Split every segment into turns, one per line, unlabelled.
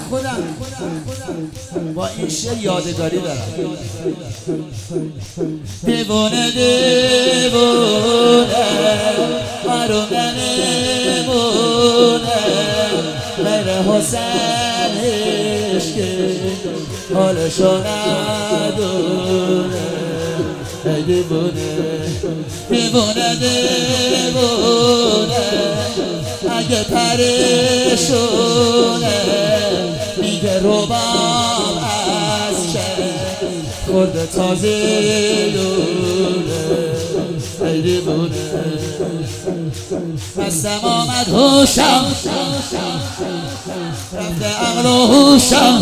خودم با این شعر یادگاری دارم. دیوونه دیوونه آروم نمونه غیر حسین عشق حالشو ندونه. ای دیوونه دیوونه دیوونه اگه پریشونه میگه روبام از چه خورده تازه لونه. ای دیوونه هستم آمد هوشم رفته عقل و هوشم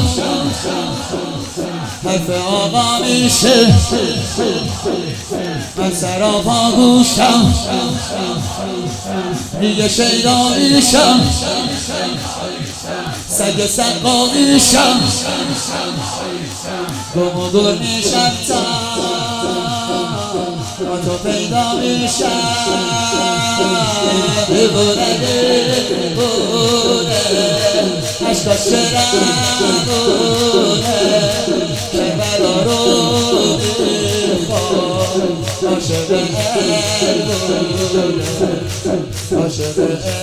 حرف آقا میشه من سراپا گوشم دیگه شیدا میشم سگ سقا میشم گم و گر میشم تا با تو پیدا میشم. دیوونه دیوونه عشقا شرمونه کربلا رو میخوام عاشق البونه عاشق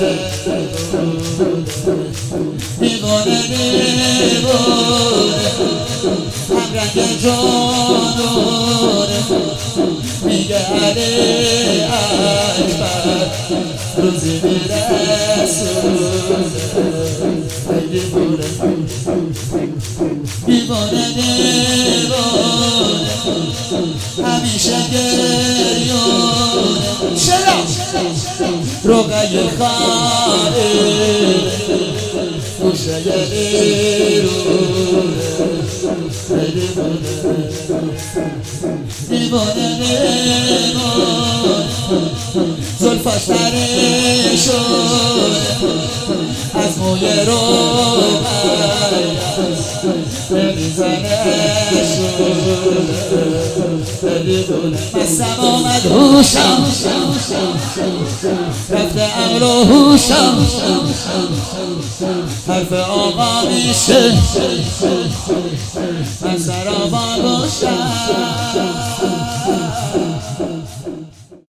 البونه. دیوونه دیوونه هم رنگ جانونه میگه علی اکبر روزی میرسونه. ای دیوونه دیوونه دیوونه همیشه گریونه چرا رقیه خاله گوشه بیرونه. ای دیوونه دیوونه دیوونه زلفاش پریشونه از موی رو نمیزنه شونه. دیوونه مستم آمد هوشم رفته عقل و هوشم حرف آقا میشه من سراپا گوشم.